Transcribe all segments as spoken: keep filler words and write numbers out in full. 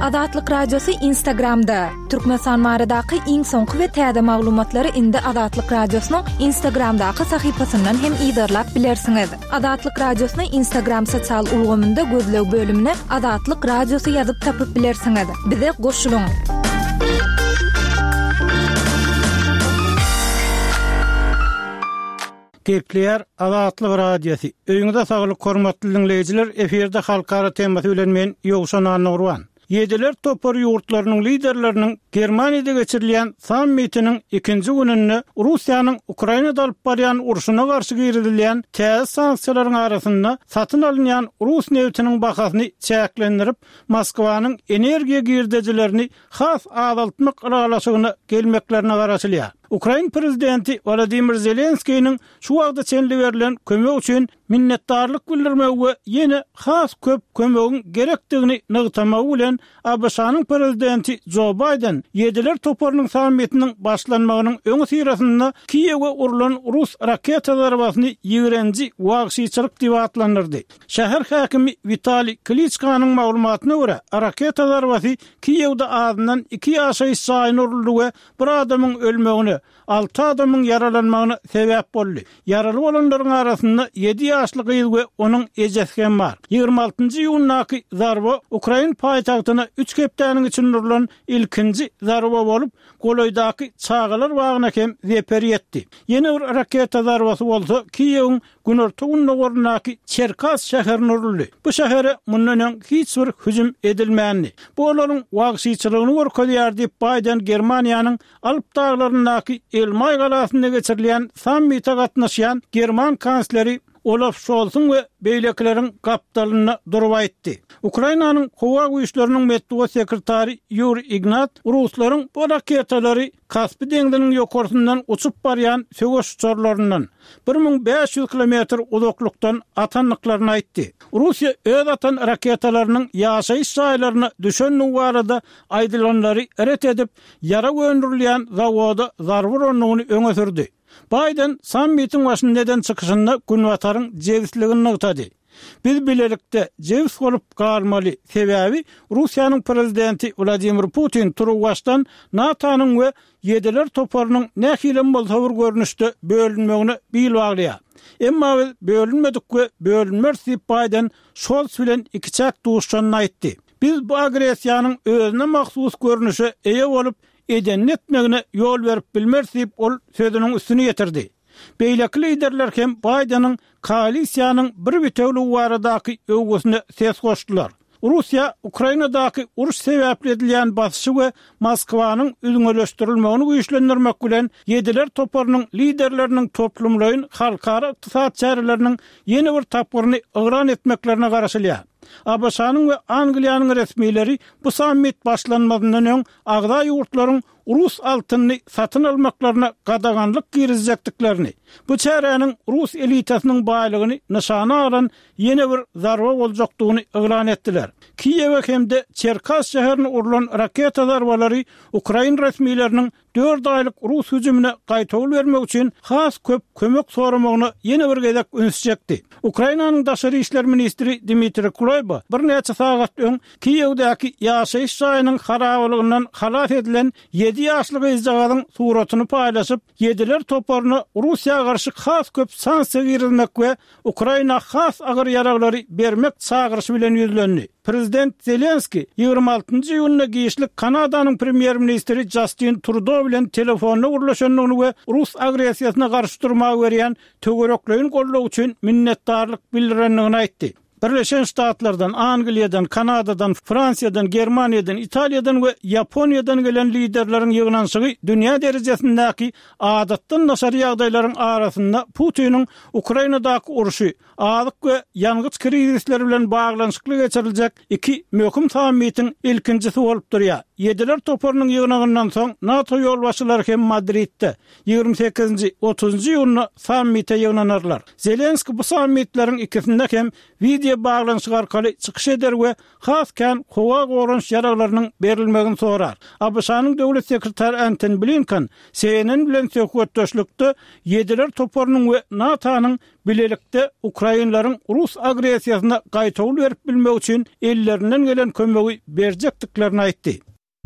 Adatlyk radiosu Instagramda. Türkmenistan maradaky iň soňky we täze maglumatlary indi Adatlyk radiosynyň Instagramdaky sahypasyndan hem ýa-da bilersiňiz. Adatlyk radiosyny Instagram sosial ulgamynda gözleg bölümine Adatlyk radiosu ýazyp tapyp bilersiňiz. Bize goşulyň. Kepler Adatlyk radiosu. Öýüňizde saglyk hormatly dinleýijiler, eferde halkara temasy bilen men ýogşan Nurwan. Yediler topar yurtlarının liderlerinin Germaniyada geçirilen sammitinin ikinci gününde Rusiyanın Ukrayna'da alıp baryan urşuna karşı girilýän täze sanksiýalaryň arasynda satyn alynýan Rus neftiniň bahasını çäklendirip Moskwanyň energiýa girdijilerini has azaltmak aralaşygyna gelmeklerine garaşylýar. Ukrayna prezidenti Volodymyr Zelenskiýiň şu wagtda çenli berilen kömek üçin minnetdarlyk bildirmek we ýene has köp kömegiň gerekdigini nygtamak bilen A B S-nyň prezidenti Joe Biden Yediler toparynyň sammitiniň başlanmagynyň öňü sirasynda Kiýewge urulan Rus raketa zarbasyny ýigrenji wagşyçylyk diýip atlandyrdy. Şäher häkimi Vitali Klitschko'nyň maglumatyna görä, raketa zarbasy Kiýewde azyndan iki ýaşaý saýyn uruldy we bir adamyň ölmegine, altı adamyň yaralanmagyna sebäp boldy. Yaraly bolanlaryň arasynda yedi ýaşly gyz we onuň ejesi hem bar. ýygrima altynjy iýundaky zarba Ukraina paýtagtyna üç kepdäniň içinde urulan ilkinji zarba bolup, Goloýdaky çağalar wagyna hem zeper ýetdi. Ýene bir raketa zarbasy bolsa, Kiýewiň günortagyna gornaky Çerkas şäherine uruldy. Bu şähere mundan hiç bir hüjüm edilmänli. Bu olaryň wagşyçylygyny görkezýär diýip Biden Germaniýanyň Alp daglaryndaky Elmay galasynda geçirilýän sammitde gatnaşýan German kansleri Olaf Scholz'un ve beýlekleriň gapdalyna durup aýtdy. Ukrainanyň howa güýçleriniň medeniýet sekretary Yuri Ignat Ruslaryň bu raketalary Kaspy deňziňiň ýokarysyndan uçup barýan söwüş uçarlaryndan bir miň beş ýüz kilometr uzaklykdan atanlyklaryny aýtdy. Russiýa öz atan raketalarynyň ýaşaýyş saýlaryny düşen nuwarada aýdylanlary eret edip ýara göndürilýän zawoda zarby uranyny öňe sürdi. Biden sammitin başında neden çıkışında günvataryň jegisligini nygtady. Biz bilelikde jegis bolup galmaly sebäbi Russiýanyň prezidenti Vladimir Putin turwaşdan NATO'nyň we Yediler toparynyň nähilem bolsa bir görnüşde bölünmegini bilýär. Emma bölünmedik we bölünmez diýip Biden Scholz bilen iki çak duşanyny aýtdy. Biz bu agresiýanyň özüne mahsus görnüşe eýe bolup eden etmegine yol verip bilmez diýip ol sözüniň üstüne getirdi. Beýleki liderler hem Biden'ın koalisiýanyň bir bitewli waradaky öwgüsine ses goşdular. Russiýa Ukrainadaky uruş sebäpli edilýän basyşy we Moskwanyň üzüňeleşdirilmegini güýçlendirmek bilen Yediler toparynyň liderleriniň toplumlaryň halkara ykdysat çäreleriniň ýeni bir tapgyryny ygran etmeklerine garaşylýar. A B S-nyň we Angliýanyň resmileri bu sammit başlanmadan öň agda ýurtlaryň Rus altyny satyn almaklaryna gadaganlyk girizjekdiklerini, bu çärenin Rus elitasynyň baýlygyny nişana alan ýene bir zarba boljakdygyny yglan etdiler. Kiýewe hemde Çerkas şäherine urulan raketa zarbalary Ukraina resmileriniň dört aýlyk Rus hüjümine gaýtaw bermek üçin has köp kömek soramagyny ýene bir gezek ünsjekdi. Ukrainanyň daşary işler ministri Dmitry Kuleba bir neçe sagat öň Kiýewdäki ýaşaýyş saýynyň harabylygyndan halat edilen yedi ýaşly gyzjagadyň suratyny paýlaşyp, Yediler toparyna Russiýa garşy has köp sanksiýa girilmek we Ukraina has agyr ýaraglary bermek çağırşy bilen ýüzlendi. Prezident Zelenski ýygrima altynjy iýunda giýişlik Kanadanyň premier ministri Justin Trudeau bilen telefonda gurlaşanyny we Rus agresiýasyna garşy durmak berýän töwereklerini gollaw üçin minnetdarlyk bildirenligini aýtdy. Birleşen Ştatlardan, Angliýadan, Kanadadan, Fransiýadan, Germaniýadan, Italiýadan we Ýaponiýadan gelen liderleriň ýygnanşygy dünýä derejesindäki adatdan naşar ýagdaýlaryň arasynda Putiniň Ukrainadaky uruşy, azyk we ýangıç krizisleri bilen baglanyşykly geçiriljek iki möhüm sammitiň ilkinjisi bolup durýar. Yediler toparynyň ýygnagyndan soň NATO ýolbaşçylary hem Madridde ýygrima sekizinji otuzunjy iýunda sammite ýygnanarlar. Zelenski bu sammitleriň ikisinde hem video baglanyşyk arkaly çykyş eder we haskan howa gorunç ýaraglarynyň berilmegini sorar. A B S-nyň döwlet sekretary Antony Blinken C N N bilen söhbetdeşlikde Yediler toparynyň we NATO'nyň Bilelikde Ukraynaların Rus agresiýasyna gaýtagyl berip bilmek üçin ellerinden gelen kömegi berjekdiklerini aýtdy.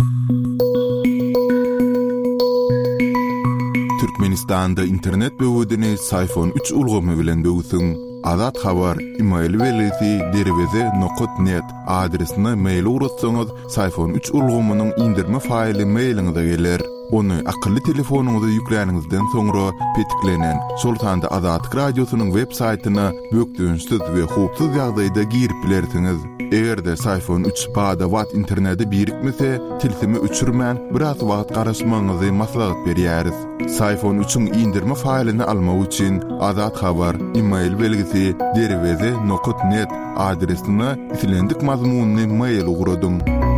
Türkmenistanda internet böwedini iPhone üç ulgamy bilen böwsün. Azat habar email welisi derweze nokta net adresine mail uratsaňyz iPhone üç ulgamynyň indirme faýly mailiňize geler. Onu akıllı telefonuňyza ýüklenýänizden soňra petiklenen Sultanda Azat Radiosynyň web saýtyna bökdüňsiz we hupsuz ýagdaýda girip bilersiňiz. Egerde iPhone üç bada wat interneti birikmese, tilsimi üçürmän biraz wagt garaşmaňyzy maslahat berýäris. iPhone üçüň indirme faýlyny almak üçin Azat habar email belgisi derweze nokta net adresine itilendik mazmunny mail uguradyň.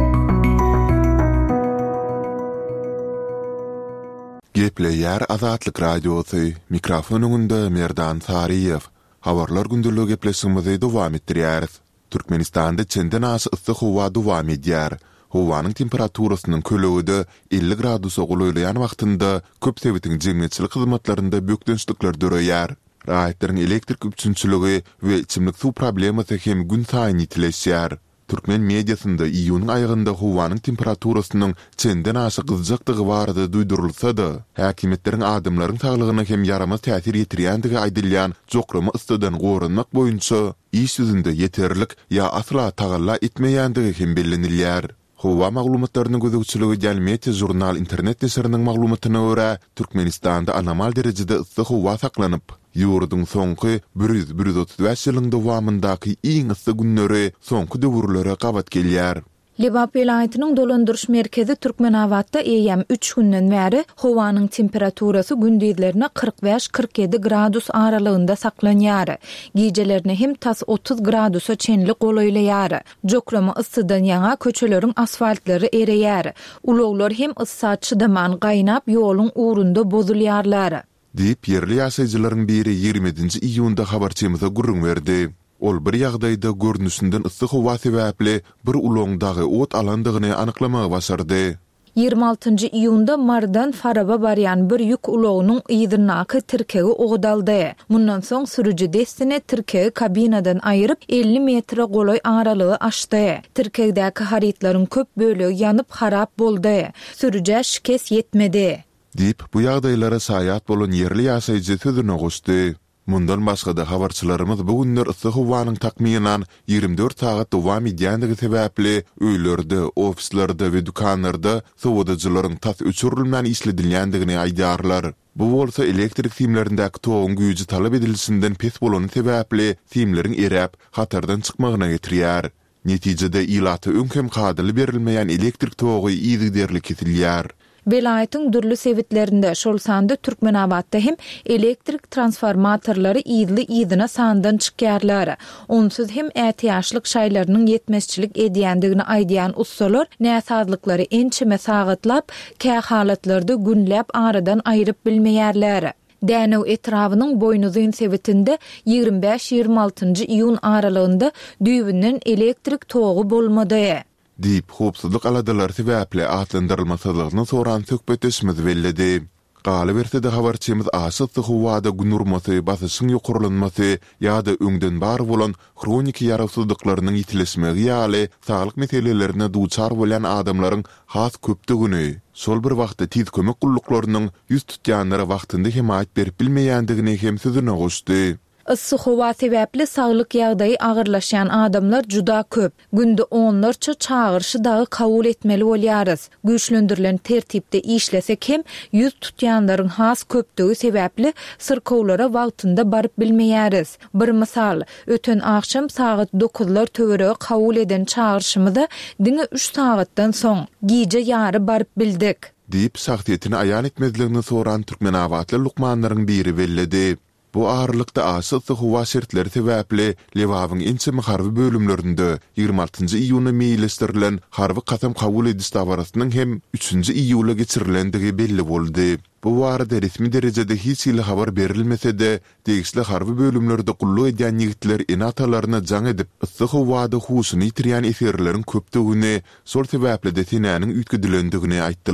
Gepleýär Azatlyk Radiosy, mikrofonuňda Merdan Sariýew. Habarlar gündürlügi gepleşigimizi dowam etdirýäris. Türkmenistanda çenden aşy ıssyk howa dowam edýär. Howanyň temperaturasynyň kölegi elli gradusa golaýan wagtynda köp sebitiň jemgyýetçilik hyzmatlarynda bökdünçlikler döreýär. Raýatlaryň elektrik üçünçüligi we içimlik suw problemasy hem gün saýyn ýitileşýär. Türkmen mediasynda iýunyň aýagynda howanyň temperaturasynyň çenden aşy gyzjakdygy barada duýdurulsa-da, häkimetleriň adamlaryň saglygyna hem ýaramaz täsir ýetirýändigi aýdylýan jokrama ıssydan gorunmak boýunça iş ýüzünde ýeterlik ýa asla tagalla etmeýändigi hem bellenilýär. Howa maglumatlarynyň gözegçiligi Gelmete jurnal internet neşriniň maglumatyna görä, Türkmenistanda anormal derejede ıssyk howa saklanyp, ýurduň soňky bir yüz bir yüz otuz beş ýylyň dowamyndaky iň ıssyk günleri soňky döwürlere gabat gelýär. Lebap vilayatynyň dolandyrış merkezi Türkmenawatda eýem üç günden bäri howanyň temperaturasy gündizlerine kırk beş kırk yedi gradus aralygynda saklanýar. Gijelerine hem tas otuz gradusa çenlik golaýlar. Jokrama ıssydan ýaňa köçeleriň asfaltlary ereýär. Ulaglar hem ıssa çydaman gaýnap ýoluň uğrunda bozulýarlar. Diýip yerli ýaşaýjylaryň biri ýigrimenti iýunda habarçymyza gurrun berdi. Ol bir ýagdaýda görnüşinden ıssyk howa sebäpli bir ulagdagy ot alandygyny anyklamagy başardy. ýygrimi altyncı iýunda Mardan Faraba barýan bir ýük ulagynyň ýydynaky tirkegi ogdaldy. Mundan soň sürüji destine tirkegi kabinadan aýryp elli metre goloý aralygy aşdy. Tirkegdäki haritlaryň köp bölegi ýanyp harap boldy. Sürüje şikes ýetmedi. Diýip bu ýagdaýlara saýat bolan yerli ýaşaýjy sözüne goşdy. Mundan başga da habarçylarymyz bu günler ıssyk howanyň takminan ýygrimi dört saat dowam edýändigi sebäpli öýlerde, ofislarda we dükanlarda sowadaçylaryň tas öçürilmän işledilýändigini aýdarlar. Bu bolsa elektrik simlerindäki togyň güýji talap edilisinden pes bolany sebäpli simleriň eräp hatardan çykmagyna getirýär. Netijede ilaty öňkem kadyly berilmeýän elektrik togy ýygyderli kesilýär. Velaýatyň dürli sebitlerinde şol sanda Türkmenawatda hem elektrik transformatorlary ýyly ýydyna sandan çykýarlar. Onsuz hem ätiýaşlyk şaýlarynyň ýetmezçilik edýändigini aýdýan ustalar näsazlyklary ençime saгаtlap, kä halatlarda günläp aradan aýryp bilmeýärler. Dänew etrawynyň boýnuzyň sebitinde ýygrimi beş ýygrimi altyncı iýun aralygynda düýbünden elektrik togy bolmady. Diýip hupsuzlyk aladalar sebäpli atlandyrylmasalygyny soran söhbetleşmez belledi. Galy berse de habarçymyz aşyk howada günurmasy, basyşyň ýokurlanmasy ýa-da öňden bar bolan kronik ýarasyzlyklarynyň ýitileşmegi ýaly saglyk meselelerine duçar bolan adamlaryň has köpdigini, şol bir wagtda tiz kömek gulluklarının ýüz tutýanlara wagtynda himayet berip bilmeýändigini hem sözüne goşdy. Issyk howa sebäpli saglyk ýagdaýy agyrlaşýan adamlar juda köp. Günde onlarça çağırşy dagy kabul etmeli bolýarys. Güýçlendirilen tertipde işlesek hem ýüz tutýanlaryň has köpdigi sebäpli syrkowlara wagtynda baryp bilmeýäris. Bir misal, öten akşam saat dokuzlar töwerege kabul eden çağırşymyda diňe üç saatdan soň gije ýary baryp bildik. Diýip sagtyetini aýan etmezligini soran Türkmenawatly lukmanlaryň biri belledi. Bu ağırlıkta aşyk howa şertleri sebäpli Lewawyň ençe harby bölümlerinde ýygrimi altyncı iýuna meýilleşdirilen harby kasam kabul ediş dawarasynyň hem üçünçi iýula geçirilendigi belli boldy. Bu barada resmi derejede hiç ýyly habar berilmese-de, degişli harby bölümlerde gullu edýän ýigitler enatalaryna jaň edip, ıssyk howada huşuny ýitirýän eserleriň köpdigini, şol sebäple de tinäniň üýtgidilendigini aýtdylar.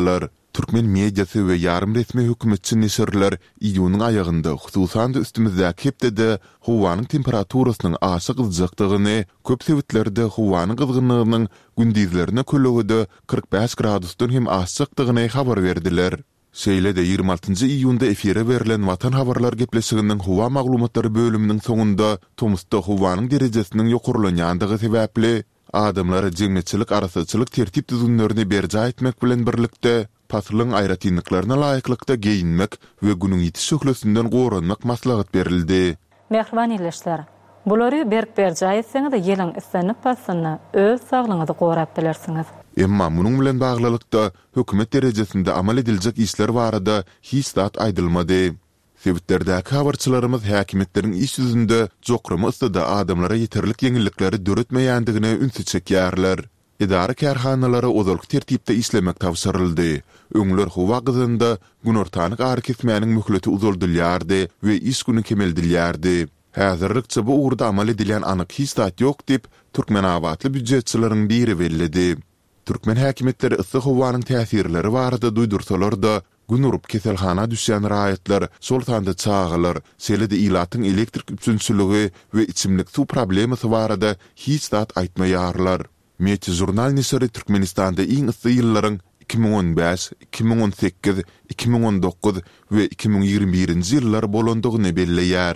Türkmen mediası we yarım resmi hökümetçi neşirler iyunun ayağında hususan da üstümüzdäki hepdede howanyň temperaturasynyň aşy gyzjakdygyny, köp sebetlerde howanyň gyzgynlygynyň gündizlerine kölegide kırk beş gradusdan hem aşjakdygyny habar berdiler. Şeýle-de ýygrimi altynjy iýunda efire berilen Watan habarlar gepleşiginiň howa maglumatlary bölüminiň soňunda Tomsta howanyň derejesiniň ýokurlanýandygy sebäpli adamlar jemgyýetçilik arasyçylyk tertip düzünlerini berja etmek bilen birlikde paslyň aýratynlyklaryna laýyklykda geyinmek we günüň ýetiş şöhlesinden goranmak maslahat berildi. Mehriban ýerleşler, bulary berk berja etseňiz de ýeliň islenip passyna öz saglygyňyzy gorap bilersiňiz. Emma munuň bilen baglylykda hökümet derejesinde amal ediljek işler barada hiç zat aýdylmady. Sebätlerdäki habarçylarymyz häkimetleriň iş ýüzünde jokrama ystada adamlara ýeterlik ýeňillikleri döretmeýändigine ünsü çekýärler. Idara kärhanalary ozalky tertipde işlemek tawsyryldy. Öňler howa gyzynda gün ortanyk ary kesmäniň möhleti uzuldylýardy we iş güni kemeldilýärdi. Häzirlikçe bu urda amal edilen anyk hiç zat ýok dip Türkmen awatly büdjetçileriň biri bellidi. Türkmen häkimetleri ıssy howanyň täsirleri barada duýdursalar da gün urup keselhana düşýän raýatlar, şol tanda çağılar, şeýle-de ilatyň elektrik üçüncüligi we içimlik su problemasy barada hiç zat aýtmaýarlar. Meti jurnal nesiri Türkmenistanda iň ıssy ýyllaryň iki bin on beş, iki bin on sekiz, iki bin on dokuz we iki bin ýygrimi birinji ýyllar bolandygyny belleýär.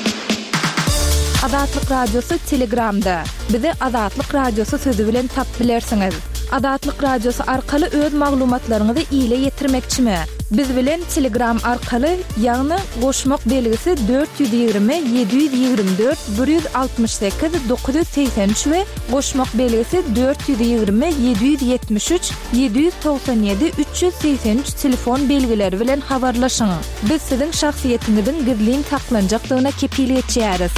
Adatlyk radiosu Telegramda. Bizi Adatlyk radiosu sözü bilen tap bilersiňiz. Adatlyk radiosu arkaly öz maglumatlaryňyzy ýyle ýetirmekçimi? Biz bilen Telegram arkaly ýagny goşmak belgisi dört yüz ýygrimi yedi yüz ýygrimi dört bir yüz altmış sekiz dokuz yüz seksen üç we goşmak belgisi dört yüz ýygrimi yedi yüz ýetmiş üç yedi yüz togsan ýedi üç yüz seksen üç telefon belgileri bilen habarlaşyň. Biz siziň şahsiýetiniziň gizliň saklanjakdygyna kepillik etýäris.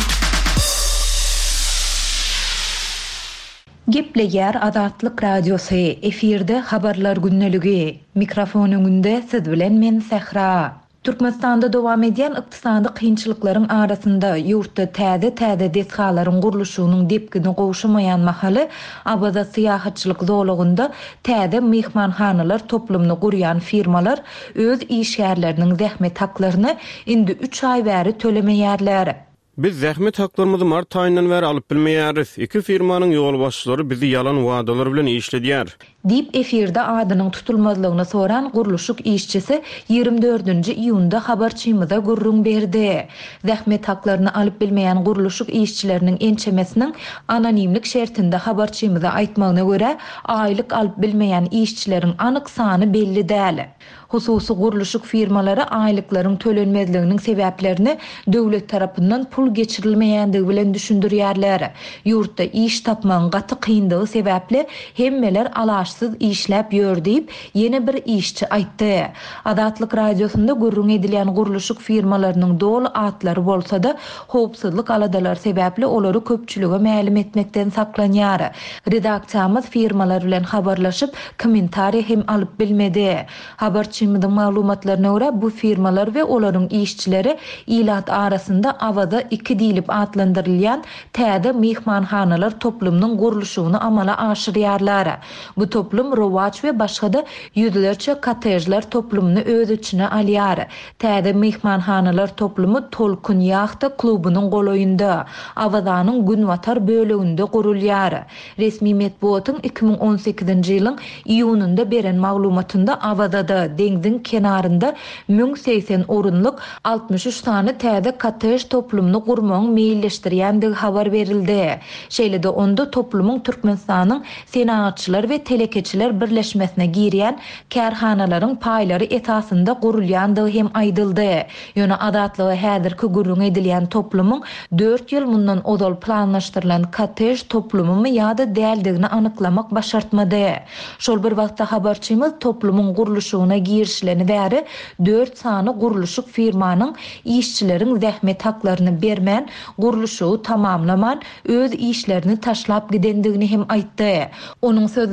Gepleýär Adatlyk radiosu efirde habarlar günneligi. Mikrofon öňünde siz bilen men Sehra. Türkmenistanda dowam edýän ykdysady kynçylyklaryň arasynda ýurtda täze-täze deshalaryň gurulşynyň depgini gowşamaýan mahaly abada syýahatçylyk zolugunda täze mehmanhanalar toplumyny gurýan firmalar öz işgärleriniň zähmet haklaryny indi üç ay bäri tölemeýärler. Biz zähmet haklarymyzy mart aýyndan bäri alyp bilmeýäris. Iki firmanyň ýol başçylary bizi ýalan wadalar bilen işledýär. Dip efirde adynyň tutulmazlygyny soran gurulşyk işçisi ýygrimi dördünji iýunda habarçymyza gurrun berdi. Zähmet haklaryny alyp bilmeýän gurulşyk işçileriniň ençemesiniň anonimlik şertinde habarçymyza aýtmagyna görä, aýlyk alyp bilmeýän işçileriň anyk sany belli däl. Hususy gurulşyk firmalary aýlyklaryň tölenmezliginiň sebäplerini döwlet tarapyndan pul geçirilmeýändigi bilen düşündirýärler. Ýurtda iş tapmagyň gaty kyndygy sebäpli hemmeler alaşsyz işläp ýör diýip ýene bir işçi aýtdy. Adatlyk radiosunda gurrun edilen gurulşyk firmalarynyň dolu atlary bolsa da howpsuzlyk aladalar sebäpli olary köpçülüge ma'lum etmekden saklanýar. Redaksiýamyz firmalar bilen habarlaşyp kommentariýa hem alyp bilmedi. Habarçymyzyň maglumatlaryna görä bu firmalar we olaryň işçileri ilat arasynda awada iki diýilip atlandyrylýan täze mehmanhanalar toplumynyň gurulşygyny amala aşyrýarlar. Bu toplum rowaç we başga-da ýüzlerçe kotejler toplumyny öz içine alýar. Täze mehmanhanalar toplumy Tolkun ýahta klubynyň goloýunda, awazanyň Günwatar böleginde gurulýar. Resmi medeniýetiň iki bin on sekizinji ýylyň iýununda beren maglumatynda awazada deňziň kenarynda müň seksen orunluk altmış üç tane täze kotej toplumyny gurmagyň meýilleşdirýändigi habar berildi. Şeýle-de onda toplumyň Türkmenistanyň senatçylar we telekeçiler birleşmesine girýän kärhanalaryň paýlary esasynda gurulýandygy hem aýdyldy. Ýöne adatlygy häzirki gurrun edilýän toplumyň dört ýyl mundan ozal planlaşdyrylan kotej toplumy ýa-da däldigini anyklamak başartmady. Şol bir wagtda habarçymyz toplumyň gurulşygyna girişleni bäri dört sany gurulşyk firmanyň işçileriň zähmet haklaryny bermän, gurulşygy tamamlaman öz işlerini taşlap gidendigini hem aýtdy. Onuň sözlerine görä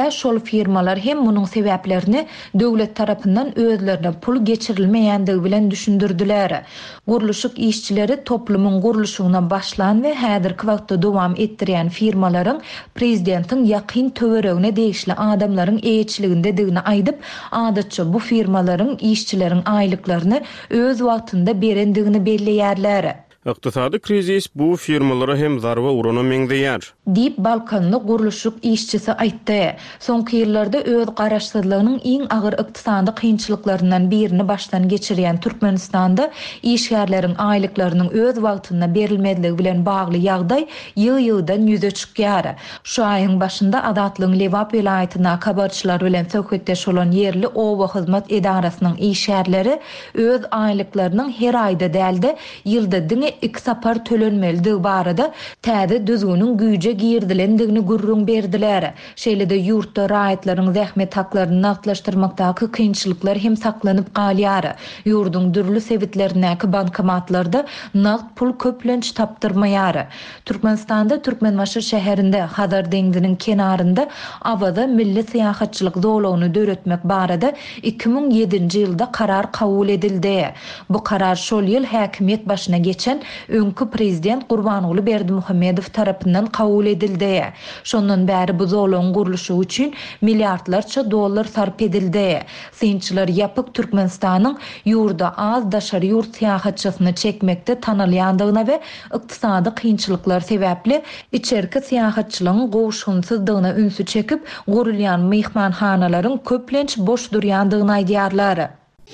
Näme şol firmalar hem munyň sebäplerini döwlet tarapyndan özlerine pul geçirilmeýändigi bilen düşündürdiler. Guruluşyk işçileri toplumyň guruluşyna başlan we häzirki wagtda dowam etdirýän firmalaryň prezidentiň ýakyn töweregine degişli adamlaryň eýetçiliginde digini aýdyp, adatça bu firmalaryň işçileriň aýlyklaryny öz wagtynda berendigini belleýärler. Iqtisady krizis bu firmalara hem zarba urana meňdeýär. Dip Balkanly guruluşyk işçisi aýtdy. Soňky ýyllarda öz garaşsyzlygynyň iň agyr ykdysady kynçylyklaryndan birini başdan geçirýän Türkmenistanda işgärleriň aýlyklarynyň öz wagtynda berilmediligi bilen bagly ýagdaý ýyl-ýyldan ýüze çykýar. Şu aýyň başynda Adatlyň Lewap vilayatyna kabarçylar bilen söhbetdeş bolan yerli owa hyzmat edarasynyň işgärleri öz aýlyklarynyň her aýda dälde ýylda diňe iki sapar tölenmeligi barada täze düzgünüň güýje girdilendigini gurrun berdiler. Şeýle-de ýurtda raýatlaryň zähmet haklaryny nagtlaşdyrmakdaky kynçylyklar hem saklanyp galýar. Ýurduň dürli sebitlerindäki bankomatlarda nagt pul köplenç tapdyrmaýar. Türkmenistanda Türkmenbaşy şäherinde Hazar deňziniň kenarynda awada milli syýahatçylyk zowlagyny döretmek barada iki ming ýedinji ýylda karar kabul edildi. Bu karar şol ýyl häkimiýet başyna geçen öňkü prezident Gurbanuly Berdimuhammedow tarapyndan kabul edildi. Şondan bäri bu zowlagyň guruluşy üçin milliardlarça dollar sarp edildi. Synçylar ýapyk Türkmenistanyň ýurda az daşary ýurt syýahatçysyny çekmekde tanylýandygyna we ykdysady kynçylyklar sebäpli içerki syýahatçylygyň gowşunsyzdygyna ünsü çekip gurulýan mehmanhanalaryň köplenç boş durýandygyny aýdýarlar.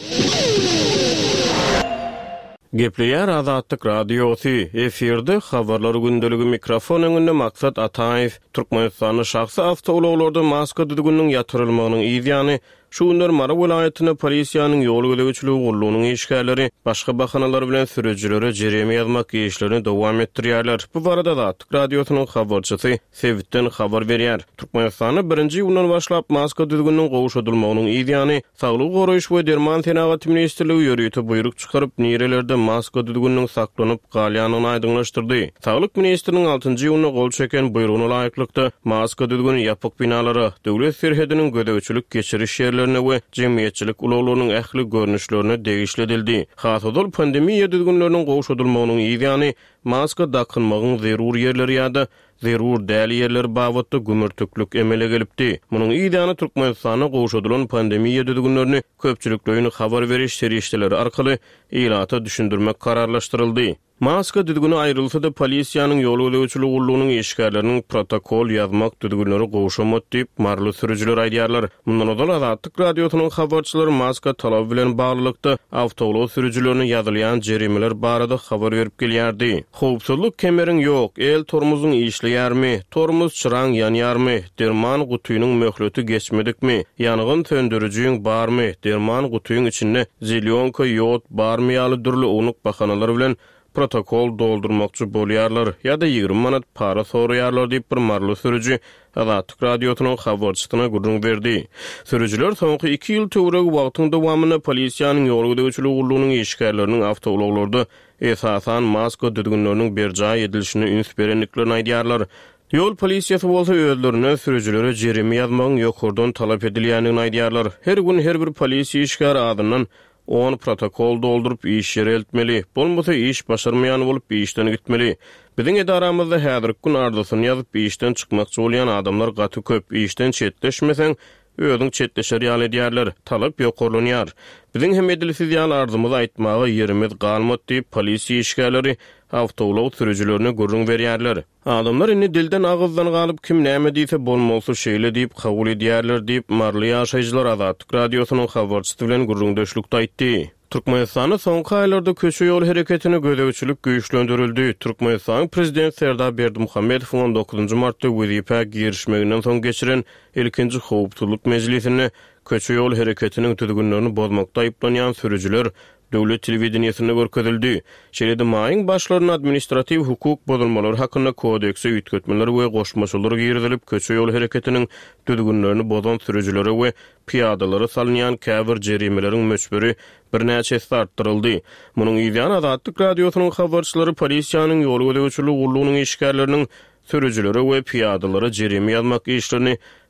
Gepleýär Azatlyk radiosy. Efirde habarlar gündöligi mikrofon öňünde Maksat Ataýew. Türkmenistanyň şahsy awtologlarda maska düdügüniň ýatyrylmagynyň ýygyny şu günler Mara vilayatyna polisiýanyň ýol gölegçiligi gurulunyň işgärleri başga bahanalar bilen sürejilere jereme ýazmak işlerini dowam etdirýärler. Bu barada da radiosynyň habarçysy Sevitden habar berýär. Türkmenistanyň birinji ýyldan başlap maska düdügüniň gowşadylmagynyň ýygyny Saglyk goraýyş we derman tenagat ministrligi ýörüýeti buyruk çykaryp nerelerde maska düdügüniň saklanyp galýanyny aýdyňlaşdyrdy. Saglyk ministriniň altynjy ýylyna gol çeken buyrugyna laýyklykda maska düdügüni ýapyk binalary, döwlet serhediniň gödäwçilik geçiriş we jemgyýetçilik ulaglarynyň ähli görnüşlerini degişledildi. Hasodul pandemiýa düzgünleriniň gowşadylmagynyň ýygyny maska dakynmagyň zerur ýerleri ýa-da zerur däl ýerler babatda gümürtüklük emele gelipdi. Munyň ýygyny Türkmenistana gowşadylan pandemiýa düzgünlerini köpçüliklerini habar beriş serişdeleri arkaly eýlata düşündirmek kararlaşdyryldy. Maska düdügünü ayrılsa da polisiýanyň ýol gölegçiligi gurulunyň işgärleriniň protokol ýazmak düdügünleri gowşamat diýip marly sürüjiler aýdýarlar. Mundan öňe Azatlyk radiosynyň habarçylary maska talaby bilen baglykda awtolog sürüjilerini ýazylýan jerimeler barada habar berip gelýärdi. Howpsuzlyk kemeriň ýok, el tormuzyň işleýärmi, tormuz çyraň ýanýarmy, derman gutuýynyň möhleti geçmedikmi, ýangyn söndürüjiň barmy, derman gutuýyň içinde zilyonka ýot barmy ýaly dürli unuq bahanalar bilen protokol doldurmakçı bolýarlar ýa-da ýygrimi manat para soraýarlar diýip bir marly sürüji Azatlyk radiosynyň habarçysyna gurrun berdi. Sürüjiler soňky iki ýyl töwereg wagtyň dowamyny polisiýanyň ýol gölegçiligi gurulunyň işgärleriniň awtologlarda esasan maska düdügünleriniň berjaý edilişine üns berenliklerini aýdýarlar. Ýol polisiýasy bolsa özlerine sürüjilere jereme ýazmagyň ýokurdan talap edilýändigini aýdýarlar. Her gün her bir polisiýa işgäri adyndan on protokol doldurup iş ýere eltmeli. Bolmasa iş başarmaýan bolup işden gitmeli. Biziň edaramyzda häzirki gün arzusyny ýazyp işden çykmakçy bolýan adamlar gaty köp. İşden çetleşmeseň özüň çetleşer ýaly edýärler. Talap ýokurlanýar. Biziň hem edilsiz ýaly arzymyzy aýtmaga ýerimiz galmat diýip polisiýa işgärleri awtolog sürüjilerine gurrun berýärler. Adamlar inni dilden agızdan galyp kim näme diýse bolmasy şeýle diýip kabul edýärler diýip marly ýaşaýjylar Azatlyk radiosynyň habarçysy bilen gurrundaşlykda aýtdy. Türkmenistanyň soňky aýlarda köçe ýol hereketini gödäwçilik güýçlendirildi. Türkmenistanyň prezident Serdar Berdimuhammedow on dokuzunjy martda Wizipä girişmeginden soň geçiren ilkinji howpsuzlyk mejlisini köçe ýol hereketiniň tüdügünlerini bozmakda aýplanýan sürüjiler döwlet telewizionyasynda görkezildi. Şeýle-de maýyň başlarynyň administrativ hukuk bozulmalary hakkynda kodekse üýtgetmeler we goşmaçylar girizilip köçe ýol hereketiniň tüdügünlerini bozan sürüjilere we piýadalary salynýan käbir jerimeleriň möçberi bir näçesi artdyryldy. Munyň ýygyny Azatlyk radiosynyň habarçylary polisiýanyň ýol gölegçiligi gurulunyň işgärleriniň sürüjilere we piýadalary jereme ýazmak işlerini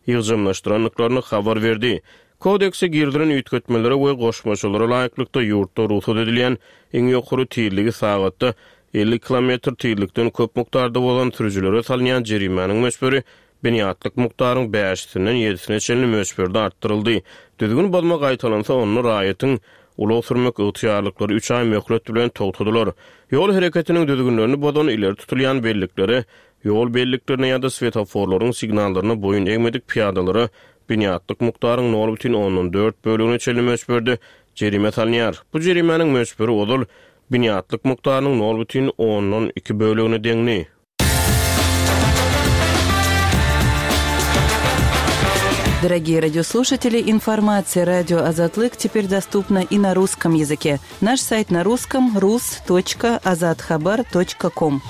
ýygjymlaşdyranlyklaryny habar berdi. Kodekse girdiren üýtgetmelere we goşmaçylara laýyklykda ýurtda ruhsat edilen iň ýokary tyrligi sagatda elli kilometr tyrlykdan köp mukdarda bolan sürüjülere salynýan jerimanyň möçberi biniatlyk mukdaryň beşinden ýedisine çenli möçberde artdyryldy. Düzgün bolma gaýtalansa onu raýatyň uly sürmek ýetýärlikleri üç ay möhlet bilen togtadylar. Ýol hereketiniň düzgünlerini bodan ileri tutulýan bellikleri, ýol belliklerine ýa-da svetoforlaryň signallaryna boyun eýmedik piyadalary biniatlyk mukdaryň nol бүтүн ондон dört bölügüne çenli möçberde jerime salynýar. Bu jerimanyň möçberi odul biniatlyk mukdarynyň nol бүтүн ондон iki bölügüne deňli. Дорогие радиослушатели, информация «Радио Азатлык» теперь доступна и на русском языке. Наш сайт на русском — рус точка азатхабар точка ком.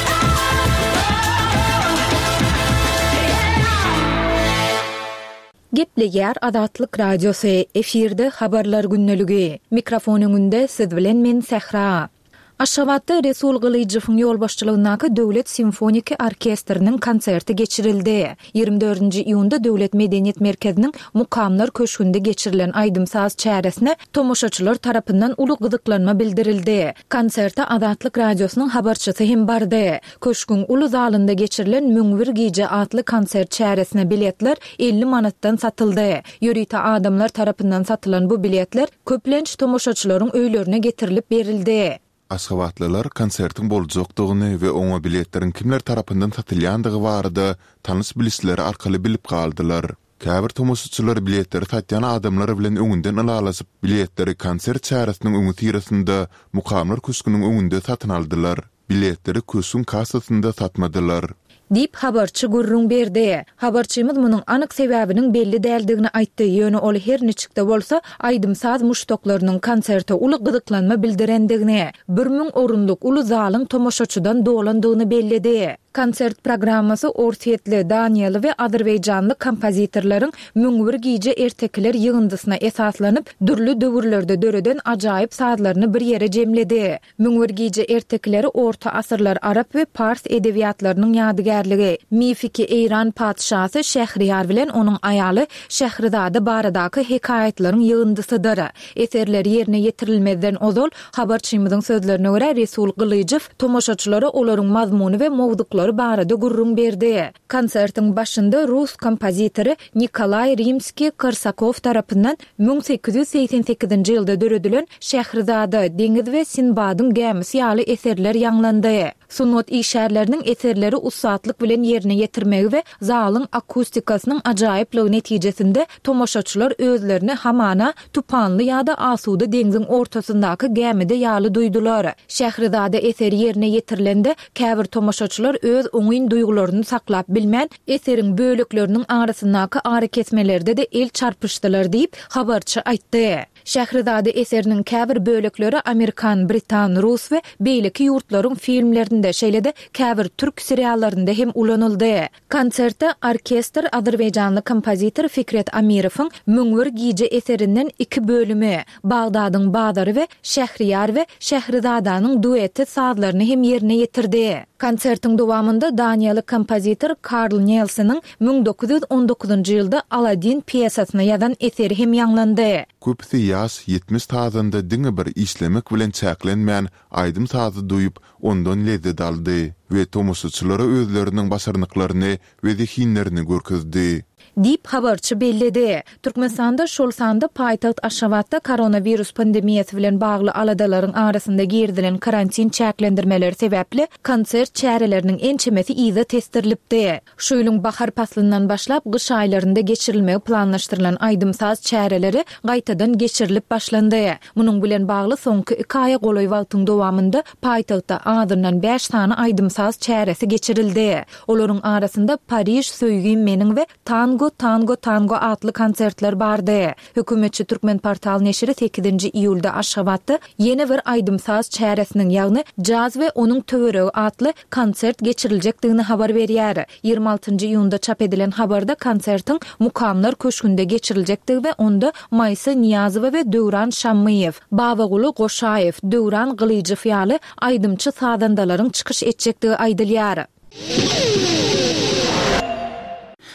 Gepleýär Adatlyk Radiosy efirde habarlar günneligi. Mikrofonuňynda siz bilen men Sehra. Aşgabatda Resul Gylyjywyň ýolbaşçylygyndaky Döwlet Simfoniki Orkestriniň konserti geçirildi. ýygrimi dördünji iýunda Döwlet Medeniýet Merkeziniň Mukamlar köşkünde geçirilen aýdymsaz çäresine tomoşaçylar tarapyndan uly gyzyklanma bildirildi. Konsertde Adatlyk Radiosynyň habarçysy hem bardy. Köşküň uly zalynda geçirilen Müňwir Giýje atly konsert çäresine biletler elli manatdan satyldy. Ýörite adamlar tarapyndan satylan bu biletler köplenç tomoşaçylaryň öýlerine getirilip berildi. Aşgabatlylar konsertiň boljakdygyny we oňa biletlerin kimler tarapyndan satylýandygy barada tanys bilisleri arkaly bilip galdylar. Käbir tomoşaçylar biletleri satýan adamlar bilen öňünden alalaşyp biletleri konsert çäresiniň öňü tirasynda Mukamlar köşküniň öňünde satyn aldylar. Biletleri köşkün kasasynda satmadylar. Dip habarçy gurrun berdi. Habarçymyz munyň anyk sebäbiniň belli däldigini aýtdy. Ýöne ol her niçikde bolsa aýdymsaz muştoklarynyň konserti uly gyzyklanma bildirendigini, bir müň orunluk uly zalyň tomoşaçydan dolandygyny bellidi. Konsert programmasy ortiýetli Daniel we Azerbaýjanly kompozitorlaryň Müňwir Giýje ertekler ýygyndysyna esaslanyp dürli döwürlerde döreden ajaýyp sazlaryny bir ýere jemledi. Müňwir Giýje ertekleri orta asyrlar arab we pars edebiýatlarynyň ýadygärligi. Mifiki Eýran padşasy Şähriyar bilen onuň aýaly Şährizada baradaky hekayetlaryň ýygyndysydyr. Eserleri ýerine ýetirilmeden ozal habarçymyzyň sözlerine görä Resul Gylyjyw tomoşaçylara olaryň mazmuny we mowduklary barada gurrun berdi. Konsertiň başynda Rus kompozitory Nikolay Rimski-Korsakov tarapyndan bin sekiz yüz seksen sekizinji ýylda döredilen Şährizada deňiz we Sinbadyň gemisi ýaly eserler ýanglandy. Sunot işärleriniň eserleri ussatlyk bilen ýerine ýetirmegi we zalyň akustikasynyň ajaýyplygy netijesinde tomoşaçylar özlerini hamana tupanly ýa-da asuda deňiziň ortasyndaky gemide ýaly duýdular. Şährizada eseri ýerine ýetirilende käbir tomoşaçylar öz oňyn duýgularyny saklap bilmän eseriň bölekleriniň arasyndaky ary kesmelerde de el çarpyşdylar diýip habarçy aýtdy. Şährizada eseriniň käbir bölekleri Amerikan, Britan, Rus we beýleki ýurtlaryň filmlerinde, şeýle-de käbir türk seriallarynda hem ulanyldy. Konsertde orkestr Azerbaýjanly kompozitor Fikret Amirowyň Müňwir Giýje eserinden iki bölümi, Bagdadyň Badary we Şähriyar we Şährizadanyň dueti sazlaryny hem ýerine ýetirdi. Konsertiň dowamında Daniýaly kompozitor Karl Nielsen'in bin dokuz yüz on dokuzunji ýylda Aladdin piyesasyny ýazan eseri hem ýanglandy. Köpsi ýaş ýetmiş tazynda diňe bir işlemek bilen çäklenmän aýdym tazy duýup ondan lezzet aldy we tomoşaçylara özleriniň başarnyklaryny we zihinlerini görkezdi. Dip habarçy belledi. Türkmenistanda şol sanda paýtaht Aşgabatda koronavirus pandemiýasy bilen bagly aladalaryň arasynda girdilen karantin çäklendirmeleri sebäpli konsert çäreleriniň ençemesi iýde testirlipdi. Şu ýylyň bahar paslyndan başlap gyş aýlarynda geçirilmegi planlaşdyrylan aýdymsaz çäreleri gaýtadan geçirilip başlandy. Munyň bilen bagly soňky iki aýa golaý wagtyň dowamında paýtahtda azyndan beş sany aýdymsaz çäresi geçirildi. Olaryň arasynda Paris, Söýgün meniň we Tango Tango Tango atly konsertler bardy. Hökümetçi Türkmen portal neşri sekizinji iýulda Aşgabatda ýene bir aýdymsaz çäresiniň ýagny jaz we onuň töweregi atly konsert geçiriljekdigini habar berýär. ýygrimi altynjy iýunda çap edilen habarda konsertiň Mukamlar köşkünde geçiriljekdigi we onda Maýsa Niýazowa we Döwran Şammiýew, Babaguly Goşaýew, Döwran Gylyjyw ýaly aýdymçy sazandalaryň çykyş etjekdigi aýdylýar.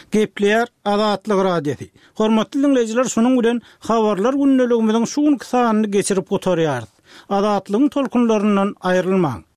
Gepleýär Azatlyk radiosu. Hormatly dinleyijiler, şonuň bilen habarlar günneligimiziň şuň kysanyny geçirip gotarýarys. Azatlygyň tolkunlaryndan aýrylmaň.